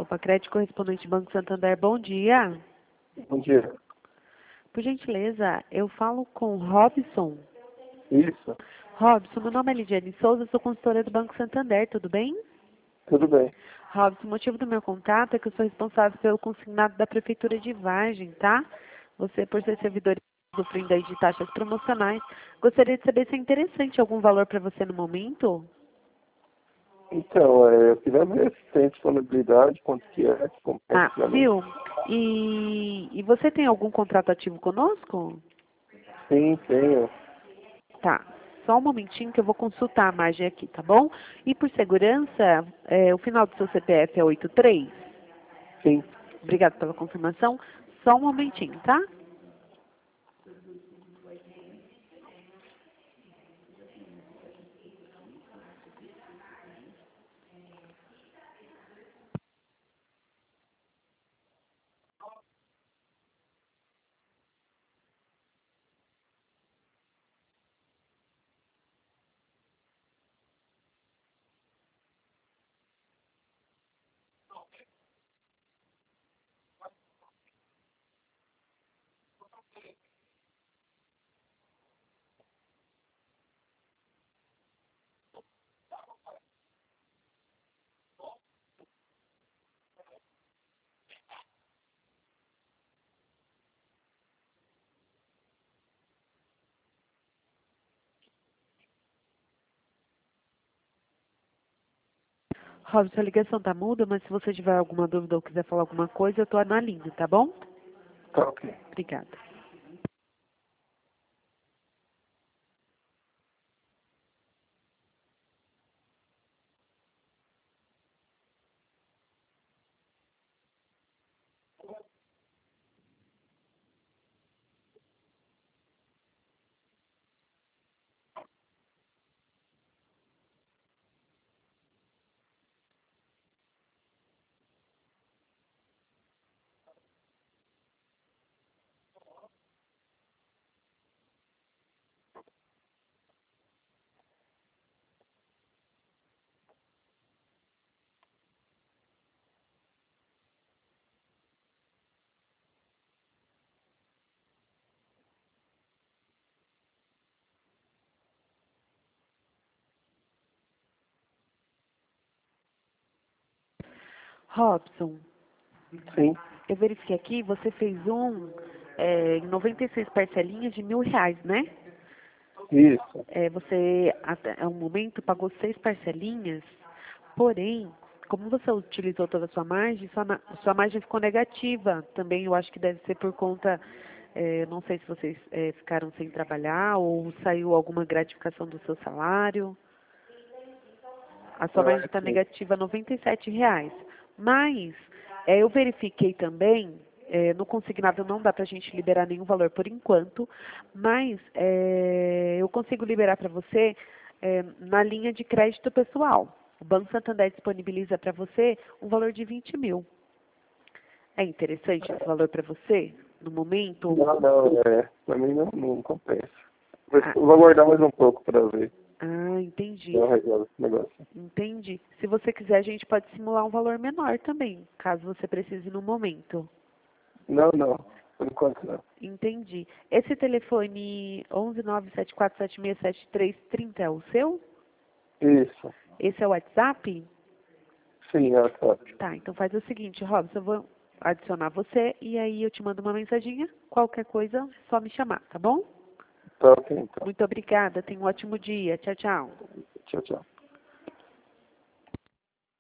Sopacred, correspondente Banco Santander. Bom dia. Bom dia. Por gentileza, eu falo com Robson. Isso, Robson, meu nome é Lidiane Souza, sou consultora do Banco Santander, tudo bem? tudo bem. Robson, o motivo do meu contato é que eu sou responsável pelo consignado da Prefeitura de Vargem, tá? Você, por ser servidor sofrendo aí de taxas promocionais, gostaria de saber se é interessante algum valor para você no momento? Então, eu queria ver se tem disponibilidade, quanto que é, que compensa pra mim. Viu? E você tem algum contrato ativo conosco? Sim, tenho. Tá. Só um momentinho que eu vou consultar a margem aqui, tá bom? E por segurança, o final do seu CPF é 83? Sim. Obrigado pela confirmação. Só um momentinho, tá? Robson, a ligação tá muda, mas se você tiver alguma dúvida ou quiser falar alguma coisa, eu tô na linha, tá bom? Tá ok. Obrigada. Robson, Sim, eu verifiquei aqui, você fez em 96 parcelinhas de R$ 1.000, né? isso. Você, até o momento, pagou 6 parcelinhas, porém, como você utilizou toda a sua margem, sua margem ficou negativa. Também eu acho que deve ser por conta, não sei se vocês ficaram sem trabalhar ou saiu alguma gratificação do seu salário. A sua margem está Sim. negativa R$ 97. Mas eu verifiquei também, no consignado não dá para a gente liberar nenhum valor por enquanto, mas eu consigo liberar para você na linha de crédito pessoal. O Banco Santander disponibiliza para você um valor de 20 mil. É interessante esse valor para você, no momento? Não, pra mim não compensa. Ah, Eu vou aguardar mais um pouco pra ver. entendi. Eu resolvo esse negócio. Entendi. Se você quiser, a gente pode simular um valor menor também, caso você precise no momento. Não. Por enquanto não. Entendi. Esse telefone 11974767330 é o seu? Isso. Esse é o WhatsApp? Sim, tá. Tá, então faz o seguinte, Robson, eu vou adicionar você e aí eu te mando uma mensaginha. Qualquer coisa, só me chamar, tá bom? Tá ok, então. Muito obrigada, tenha um ótimo dia. Tchau, tchau. Tchau, tchau.